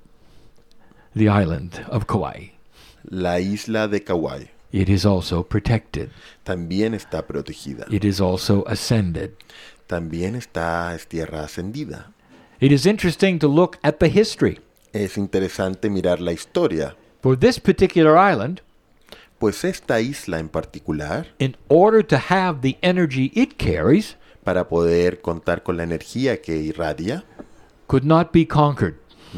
Speaker 5: The island of Kauai.
Speaker 6: La isla de Kauai
Speaker 5: It is also protected.
Speaker 6: también está protegida.
Speaker 5: It is also ascended.
Speaker 6: También es tierra ascendida.
Speaker 5: It is interesting to look at the history.
Speaker 6: Es interesante mirar la historia,
Speaker 5: For this particular island,
Speaker 6: pues esta isla en particular,
Speaker 5: in order to have the energy it carries,
Speaker 6: para poder contar con la energía que irradia,
Speaker 5: could not be conquered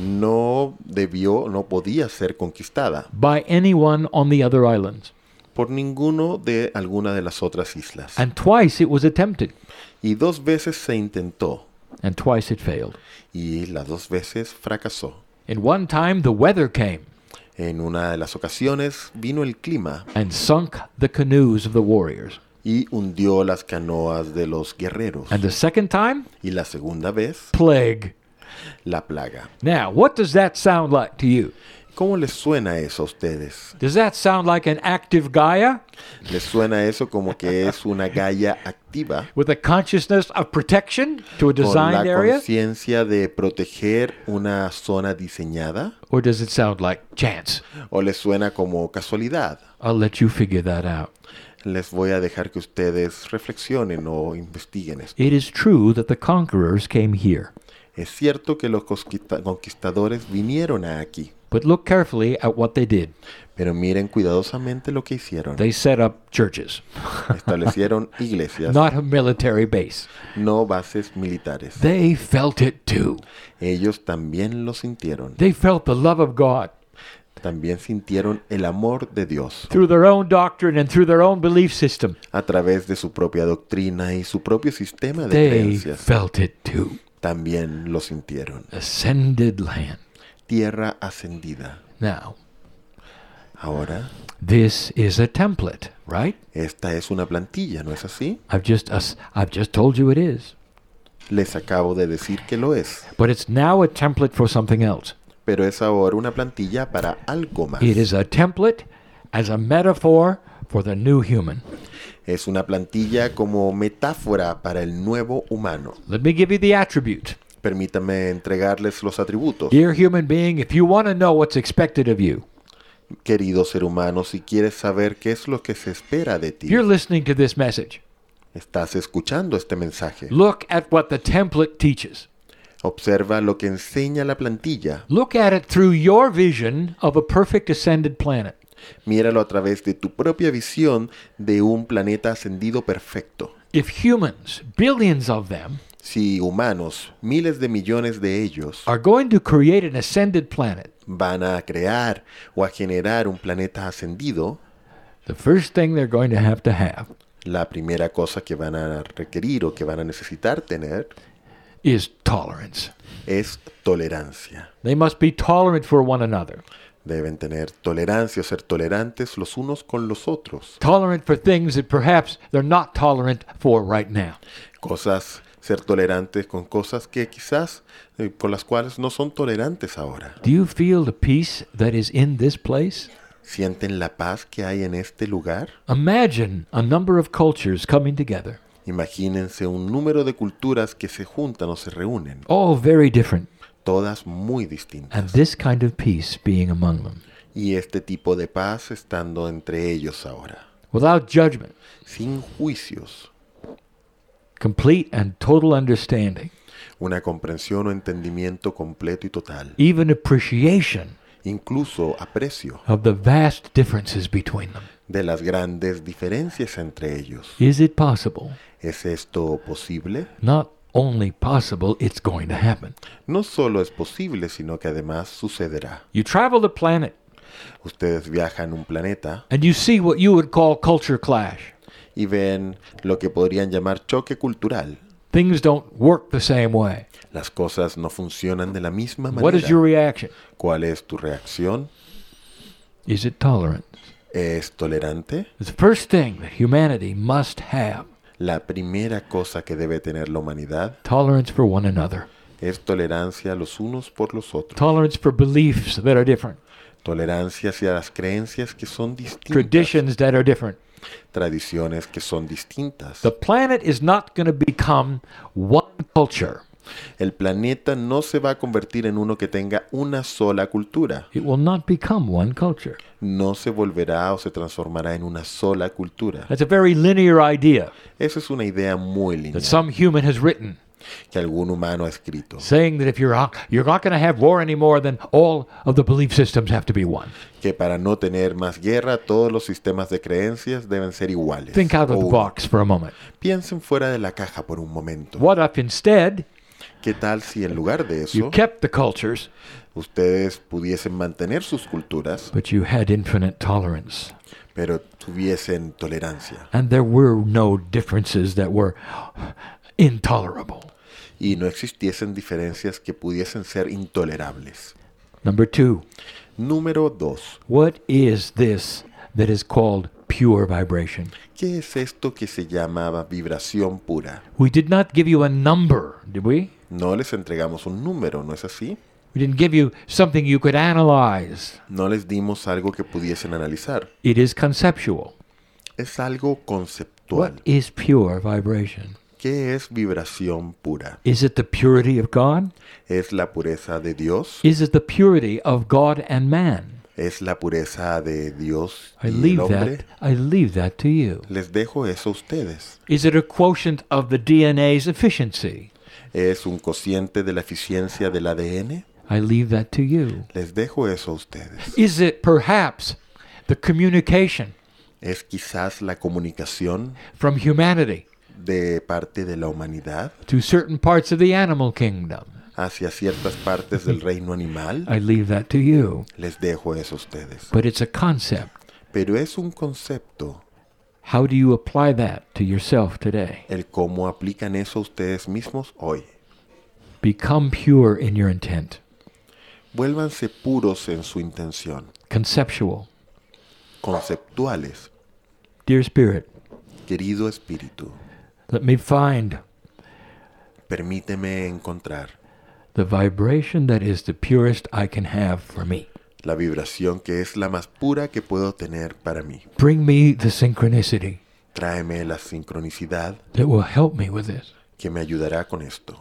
Speaker 6: no podía ser conquistada
Speaker 5: by anyone on the other islands.
Speaker 6: por ninguno de alguna de las otras islas.
Speaker 5: And twice it was attempted,
Speaker 6: Y 2 veces se intentó,
Speaker 5: and twice it failed.
Speaker 6: y las 2 veces fracasó.
Speaker 5: In one time, the weather came
Speaker 6: En una de las ocasiones vino el clima
Speaker 5: and sunk the canoes of the warriors.
Speaker 6: y hundió las canoas de los guerreros.
Speaker 5: And the second time,
Speaker 6: Y la segunda vez,
Speaker 5: plague.
Speaker 6: la plaga.
Speaker 5: Now, what does that sound like to you?
Speaker 6: ¿Cómo les suena eso a ustedes?
Speaker 5: Does that sound like an active Gaia
Speaker 6: ¿Les suena eso como que es una Gaia activa
Speaker 5: with a consciousness of protection to a
Speaker 6: con la
Speaker 5: designed area?
Speaker 6: conciencia de proteger una zona diseñada?
Speaker 5: Or does it sound like chance?
Speaker 6: ¿O les suena como casualidad?
Speaker 5: I'll let you figure that out.
Speaker 6: Les voy a dejar que ustedes reflexionen o investiguen esto.
Speaker 5: It is true that the conquerors came here,
Speaker 6: Es cierto que los conquistadores vinieron aquí,
Speaker 5: but look carefully at what they did.
Speaker 6: pero miren cuidadosamente lo que hicieron.
Speaker 5: They set up churches,
Speaker 6: Establecieron iglesias,
Speaker 5: not a military base.
Speaker 6: no bases militares.
Speaker 5: They felt it too.
Speaker 6: Ellos también lo sintieron.
Speaker 5: They felt the love of God
Speaker 6: También sintieron el amor de Dios
Speaker 5: through their own doctrine and through their own belief system.
Speaker 6: a través de su propia doctrina y su propio sistema de
Speaker 5: They
Speaker 6: creencias.
Speaker 5: felt it too.
Speaker 6: También lo sintieron.
Speaker 5: Ascended land.
Speaker 6: tierra ascendida.
Speaker 5: Now,
Speaker 6: Ahora,
Speaker 5: this is a template, right?
Speaker 6: esta es una plantilla, ¿no es así?
Speaker 5: I've just told you it is.
Speaker 6: Les acabo de decir que lo es,
Speaker 5: But it's now a template for something else.
Speaker 6: pero es ahora una plantilla para algo más.
Speaker 5: It is a template as a metaphor for the new human.
Speaker 6: Es una plantilla como metáfora para el nuevo humano.
Speaker 5: Let me give you the attribute.
Speaker 6: Permítame entregarles los atributos.
Speaker 5: Dear human being, if you want to know what's expected of you,
Speaker 6: Querido ser humano, si quieres saber qué es lo que se espera de ti,
Speaker 5: if you're listening to this message,
Speaker 6: estás escuchando este mensaje.
Speaker 5: look at what the template teaches.
Speaker 6: Observa lo que enseña la plantilla.
Speaker 5: Look at it through your vision of a perfect ascended planet.
Speaker 6: Míralo a través de tu propia visión de un planeta ascendido perfecto.
Speaker 5: If humans, billions of them,
Speaker 6: Si humanos, miles de millones de ellos,
Speaker 5: are going to create an ascended planet,
Speaker 6: van a crear o a generar un planeta ascendido,
Speaker 5: the first thing they're going to have,
Speaker 6: la primera cosa que van a requerir o que van a necesitar tener
Speaker 5: is tolerance.
Speaker 6: es tolerancia.
Speaker 5: They must be tolerant for one another.
Speaker 6: Deben tener tolerancia o ser tolerantes los unos con los otros.
Speaker 5: Tolerant for things that perhaps they're not tolerant for right now.
Speaker 6: Ser tolerantes con cosas que quizás con las cuales no son tolerantes ahora.
Speaker 5: Do you feel the peace that is in this place?
Speaker 6: ¿Sienten la paz que hay en este lugar?
Speaker 5: Imagine a number of cultures coming together,
Speaker 6: Imagínense un número de culturas que se juntan o se reúnen,
Speaker 5: all very different,
Speaker 6: todas muy
Speaker 5: and
Speaker 6: distintas.
Speaker 5: this kind of peace being among them,
Speaker 6: Y este tipo de paz estando entre ellos ahora,
Speaker 5: without judgment,
Speaker 6: sin juicios,
Speaker 5: complete and total understanding,
Speaker 6: una comprensión o entendimiento completo y total,
Speaker 5: even appreciation
Speaker 6: incluso aprecio
Speaker 5: of the vast differences between them.
Speaker 6: de las grandes diferencias entre ellos.
Speaker 5: Is it possible?
Speaker 6: ¿Es esto posible?
Speaker 5: Not only possible, it's going to happen.
Speaker 6: No solo es posible, sino que además sucederá.
Speaker 5: You travel the planet
Speaker 6: Ustedes viajan un planeta
Speaker 5: and you see what you would call culture clash.
Speaker 6: y ven lo que podrían llamar choque cultural.
Speaker 5: Things don't work the same way.
Speaker 6: Las cosas no funcionan de la misma
Speaker 5: What is
Speaker 6: manera.
Speaker 5: your reaction?
Speaker 6: ¿Cuál es tu reacción?
Speaker 5: Is it tolerance?
Speaker 6: ¿Es tolerante?
Speaker 5: It's the first thing that humanity must have.
Speaker 6: La primera cosa que debe tener la humanidad
Speaker 5: Tolerance for one another.
Speaker 6: es tolerancia los unos por los otros.
Speaker 5: Tolerance for beliefs that are different.
Speaker 6: Tolerancia hacia las creencias que son distintas.
Speaker 5: Traditions that are different.
Speaker 6: Tradiciones que son distintas.
Speaker 5: The planet is not going to become one culture.
Speaker 6: El planeta no se va a convertir en uno que tenga una sola cultura.
Speaker 5: It will not become one culture.
Speaker 6: No se volverá o se transformará en una sola cultura.
Speaker 5: That's a very linear idea
Speaker 6: Esa es una idea muy
Speaker 5: that
Speaker 6: lineal
Speaker 5: some human has written,
Speaker 6: que algún humano ha escrito.
Speaker 5: saying that if you're not going to have war anymore, then all of the belief systems have to be one.
Speaker 6: Que para no tener más guerra, todos los sistemas de creencias deben ser iguales.
Speaker 5: Think out of
Speaker 6: o
Speaker 5: the
Speaker 6: uno.
Speaker 5: box for a moment.
Speaker 6: Piensen fuera de la caja por un momento.
Speaker 5: What if instead
Speaker 6: ¿Qué tal si en lugar de
Speaker 5: you
Speaker 6: eso,
Speaker 5: kept the cultures,
Speaker 6: ustedes pudiesen mantener sus culturas,
Speaker 5: but you had infinite tolerance?
Speaker 6: pero tuviesen tolerancia
Speaker 5: And there were no differences that were intolerable.
Speaker 6: y no existiesen diferencias que pudiesen ser intolerables?
Speaker 5: Number 2,
Speaker 6: Número 2.
Speaker 5: what is this that is called pure vibration?
Speaker 6: ¿Qué es esto que se llama vibración pura?
Speaker 5: We did not give you a number, did we?
Speaker 6: No les entregamos un número, ¿no es así?
Speaker 5: We didn't give you something you could analyze.
Speaker 6: No les dimos algo que pudiesen analizar.
Speaker 5: It is conceptual.
Speaker 6: Es algo conceptual.
Speaker 5: What is pure vibration?
Speaker 6: ¿Qué es vibración pura?
Speaker 5: Is it the purity of God?
Speaker 6: ¿Es la pureza de Dios?
Speaker 5: Is it the purity of God and man?
Speaker 6: ¿Es la pureza de Dios
Speaker 5: I
Speaker 6: y el
Speaker 5: leave
Speaker 6: hombre?
Speaker 5: that to you.
Speaker 6: Les dejo eso a ustedes.
Speaker 5: Is it a quotient of the DNA's efficiency?
Speaker 6: ¿Es un cociente de la eficiencia del ADN?
Speaker 5: I leave that to you.
Speaker 6: Les dejo eso a ustedes.
Speaker 5: Is it perhaps the communication
Speaker 6: ¿Es quizás la comunicación
Speaker 5: from humanity
Speaker 6: de parte de la humanidad
Speaker 5: to certain parts of the animal kingdom?
Speaker 6: hacia ciertas partes del reino animal?
Speaker 5: I leave that to you.
Speaker 6: Les dejo eso a ustedes.
Speaker 5: But it's a concept.
Speaker 6: Pero es un concepto.
Speaker 5: How do you apply that to yourself today?
Speaker 6: El cómo aplican eso ustedes mismos hoy.
Speaker 5: Become pure in your intent.
Speaker 6: Vuélvanse puros en su intención,
Speaker 5: conceptual.
Speaker 6: conceptuales.
Speaker 5: Dear Spirit,
Speaker 6: Querido Espíritu,
Speaker 5: let me find
Speaker 6: permíteme encontrar
Speaker 5: the vibration that is the purest I can have for me.
Speaker 6: la vibración que es la más pura que puedo tener para mí.
Speaker 5: Bring me the synchronicity
Speaker 6: Tráeme la sincronicidad
Speaker 5: that will help me with this.
Speaker 6: que me ayudará con esto.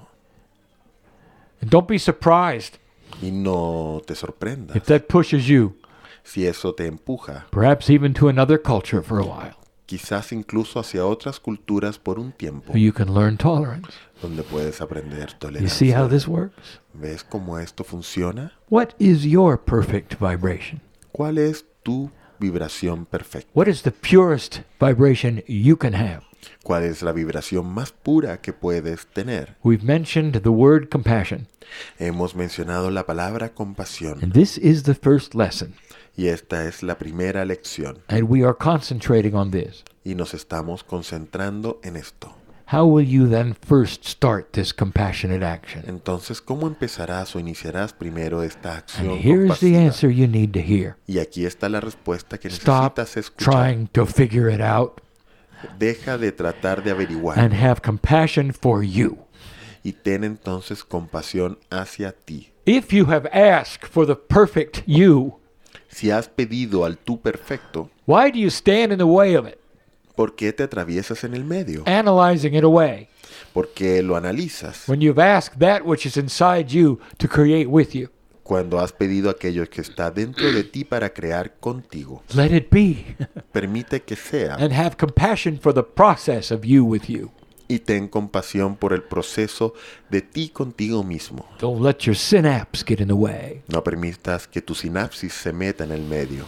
Speaker 5: And don't be surprised
Speaker 6: Y no te sorprendas
Speaker 5: if that pushes you,
Speaker 6: si eso te empuja,
Speaker 5: perhaps even to another culture for a while,
Speaker 6: quizás incluso hacia otras culturas por un tiempo,
Speaker 5: where you can learn tolerance.
Speaker 6: donde puedes aprender
Speaker 5: You see how
Speaker 6: tolerancia.
Speaker 5: this works?
Speaker 6: ¿Ves cómo esto funciona?
Speaker 5: What is your perfect vibration?
Speaker 6: ¿Cuál es tu vibración perfecta?
Speaker 5: What is the purest vibration you can have?
Speaker 6: ¿Cuál es la vibración más pura que puedes tener?
Speaker 5: We've mentioned the word compassion,
Speaker 6: Hemos mencionado la palabra compasión
Speaker 5: and this is the first lesson,
Speaker 6: y esta es la primera lección
Speaker 5: and we are concentrating on this.
Speaker 6: y nos estamos concentrando en esto.
Speaker 5: How will you then first start this compassionate action?
Speaker 6: Entonces, ¿cómo empezarás o iniciarás primero esta
Speaker 5: And
Speaker 6: acción
Speaker 5: here's the
Speaker 6: compasiva?
Speaker 5: answer you need to hear.
Speaker 6: Y aquí está la respuesta que
Speaker 5: Stop
Speaker 6: necesitas escuchar.
Speaker 5: trying to figure it out
Speaker 6: Deja de tratar de averiguar
Speaker 5: and have compassion for you.
Speaker 6: y ten entonces compasión hacia ti.
Speaker 5: If you have asked for the perfect you,
Speaker 6: Si has pedido al tú perfecto,
Speaker 5: why do you stand in the way of it,
Speaker 6: ¿por qué te atraviesas en el medio?
Speaker 5: analyzing it away,
Speaker 6: ¿Por qué lo analizas?
Speaker 5: when you've asked that which is inside you to create with you?
Speaker 6: Cuando has pedido aquello que está dentro de ti para crear contigo.
Speaker 5: Let it be,
Speaker 6: Permite que sea
Speaker 5: and have compassion for the process of you with you.
Speaker 6: y ten compasión por el proceso de ti contigo mismo.
Speaker 5: Don't let your synapse get in the way.
Speaker 6: No permitas que tu sinapsis se meta en el medio.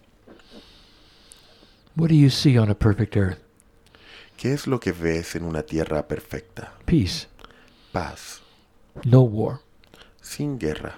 Speaker 5: What do you see on a perfect earth?
Speaker 6: ¿Qué es lo que ves en una tierra perfecta?
Speaker 5: Peace,
Speaker 6: Paz,
Speaker 5: no war.
Speaker 6: sin guerra.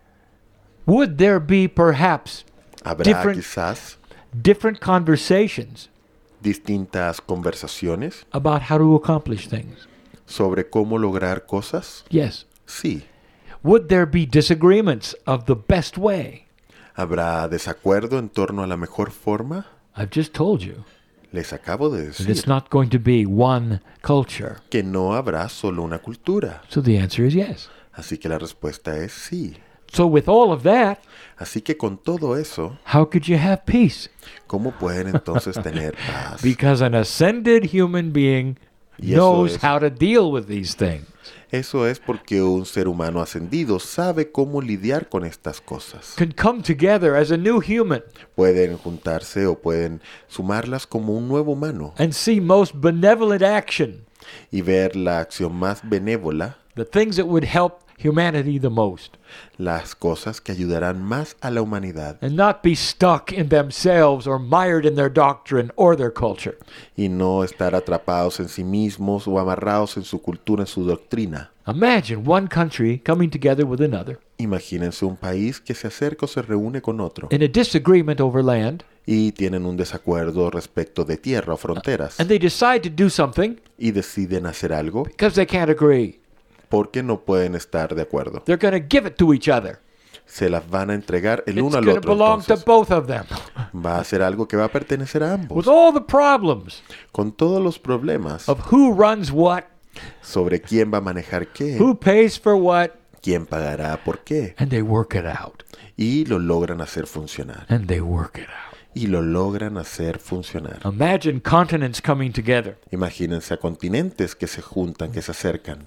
Speaker 5: Would there be perhaps
Speaker 6: Habrá
Speaker 5: Different-
Speaker 6: quizás
Speaker 5: different conversations
Speaker 6: distintas conversaciones
Speaker 5: about how to accomplish things?
Speaker 6: sobre cómo lograr cosas.
Speaker 5: Yes.
Speaker 6: Sí.
Speaker 5: Would there be disagreements of the best way?
Speaker 6: ¿Habrá desacuerdo en torno a la mejor forma?
Speaker 5: I've just told you
Speaker 6: Les acabo de
Speaker 5: that it's
Speaker 6: decir
Speaker 5: not going to be one culture.
Speaker 6: que no habrá solo una cultura.
Speaker 5: So the answer is yes.
Speaker 6: Así que la respuesta es sí.
Speaker 5: So with all of that,
Speaker 6: Así que con todo eso,
Speaker 5: how could you have peace?
Speaker 6: ¿cómo pueden entonces tener paz?
Speaker 5: Because an ascended human being
Speaker 6: Y eso
Speaker 5: knows
Speaker 6: es-
Speaker 5: how to deal with these things.
Speaker 6: Eso es porque un ser humano ascendido sabe cómo lidiar con estas cosas.
Speaker 5: Can come together as a new human
Speaker 6: Pueden juntarse o pueden sumarlas como un nuevo humano
Speaker 5: and see most benevolent action,
Speaker 6: y ver la acción más benévola,
Speaker 5: the things that would help humanity the most,
Speaker 6: las cosas que ayudarán más a la humanidad
Speaker 5: and not be stuck in themselves or mired in their doctrine or their culture.
Speaker 6: y no estar atrapados en sí mismos o amarrados en su cultura, en su doctrina.
Speaker 5: Imagine one country coming together with another
Speaker 6: Imagínense un país que se acerca o se reúne con otro
Speaker 5: in a disagreement over land,
Speaker 6: y tienen un desacuerdo respecto de tierra o fronteras
Speaker 5: and they decide to do something
Speaker 6: y deciden hacer algo
Speaker 5: because they can't agree.
Speaker 6: porque no pueden estar de acuerdo.
Speaker 5: They're going to give it to each other.
Speaker 6: Se las van a entregar el
Speaker 5: It's
Speaker 6: uno al
Speaker 5: going to
Speaker 6: otro.
Speaker 5: belong to
Speaker 6: Entonces,
Speaker 5: both of them.
Speaker 6: va a ser algo que va a pertenecer a ambos.
Speaker 5: With all the problems
Speaker 6: Con todos los problemas
Speaker 5: of who runs what,
Speaker 6: sobre quién va a manejar qué,
Speaker 5: who pays for what,
Speaker 6: quién pagará por qué.
Speaker 5: and they work it out.
Speaker 6: Y lo logran hacer funcionar.
Speaker 5: And they work it out.
Speaker 6: Y lo logran hacer funcionar.
Speaker 5: Imagine continents coming together,
Speaker 6: Imagínense a continentes que se juntan, que se acercan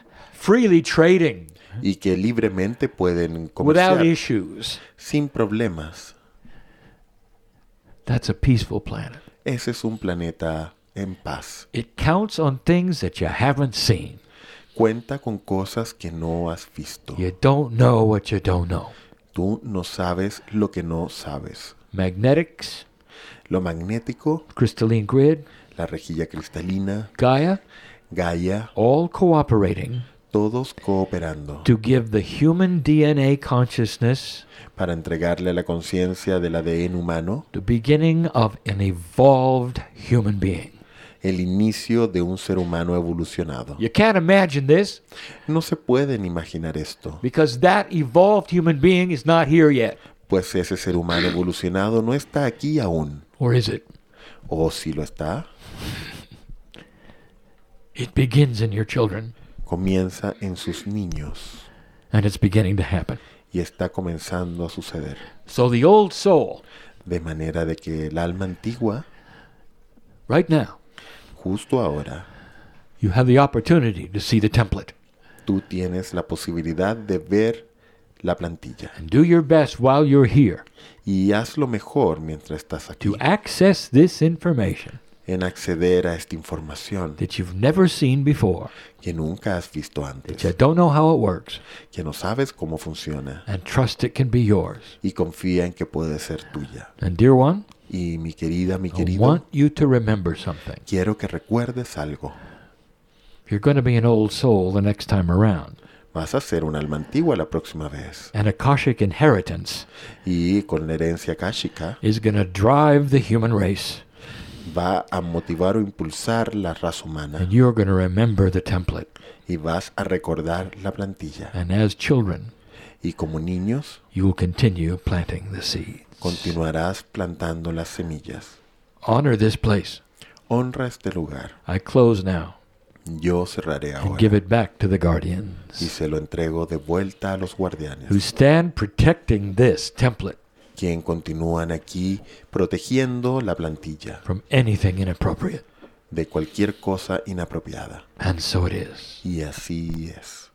Speaker 5: freely trading
Speaker 6: y que libremente pueden
Speaker 5: without
Speaker 6: comerciar
Speaker 5: issues.
Speaker 6: sin problemas.
Speaker 5: That's a peaceful planet.
Speaker 6: Ese es un planeta en paz.
Speaker 5: It counts on things that you haven't seen.
Speaker 6: Cuenta con cosas que no has visto.
Speaker 5: You don't know what you don't know.
Speaker 6: Tú no sabes lo que no sabes.
Speaker 5: Magnetics,
Speaker 6: Lo magnético,
Speaker 5: crystalline grid,
Speaker 6: la rejilla cristalina,
Speaker 5: Gaia,
Speaker 6: Gaia,
Speaker 5: all cooperating
Speaker 6: todos cooperando
Speaker 5: to give the human DNA consciousness
Speaker 6: para entregarle a la conciencia del ADN humano
Speaker 5: the beginning of an evolved human being.
Speaker 6: el inicio de un ser humano evolucionado.
Speaker 5: You can't imagine this
Speaker 6: No se pueden imaginar esto,
Speaker 5: because that evolved human being is not here yet.
Speaker 6: pues ese ser humano evolucionado no está aquí aún.
Speaker 5: Or is it?
Speaker 6: ¿O si lo está?
Speaker 5: It begins in your children,
Speaker 6: Comienza en sus niños
Speaker 5: and it's beginning to happen.
Speaker 6: y está comenzando a suceder.
Speaker 5: So the old soul,
Speaker 6: De manera de que el alma antigua,
Speaker 5: right now,
Speaker 6: justo ahora,
Speaker 5: you have the opportunity to see the template.
Speaker 6: tú tienes la posibilidad de ver la plantilla.
Speaker 5: And do your best while you're here
Speaker 6: Y haz lo mejor mientras estás aquí
Speaker 5: to access this information
Speaker 6: en acceder a esta información
Speaker 5: that you've never seen before,
Speaker 6: que nunca has visto
Speaker 5: that
Speaker 6: antes,
Speaker 5: you don't know how it works,
Speaker 6: que no sabes cómo funciona
Speaker 5: and trust it can be yours.
Speaker 6: y confía en que puede ser tuya.
Speaker 5: And dear one,
Speaker 6: Y mi querida, mi
Speaker 5: I
Speaker 6: querido,
Speaker 5: want you to remember something.
Speaker 6: quiero que recuerdes algo.
Speaker 5: You're going to be an old soul the next time around.
Speaker 6: Vas a ser un alma antigua la próxima vez.
Speaker 5: And Akashic inheritance
Speaker 6: Y con la herencia kashika
Speaker 5: is going to drive the human race.
Speaker 6: va a motivar o impulsar la raza humana.
Speaker 5: And you're going to remember the template.
Speaker 6: Y vas a recordar la plantilla.
Speaker 5: And as children,
Speaker 6: Y como niños,
Speaker 5: you will continue planting the seeds.
Speaker 6: continuarás plantando las semillas.
Speaker 5: Honor this place.
Speaker 6: Honra este lugar.
Speaker 5: I close now
Speaker 6: Yo cerraré
Speaker 5: and
Speaker 6: ahora.
Speaker 5: give it back to the
Speaker 6: Y
Speaker 5: guardians
Speaker 6: se lo entrego de vuelta a los guardianes,
Speaker 5: who stand protecting this template
Speaker 6: quien continúan aquí protegiendo la plantilla
Speaker 5: from anything inappropriate.
Speaker 6: de cualquier cosa inapropiada.
Speaker 5: And so it is.
Speaker 6: Y así es.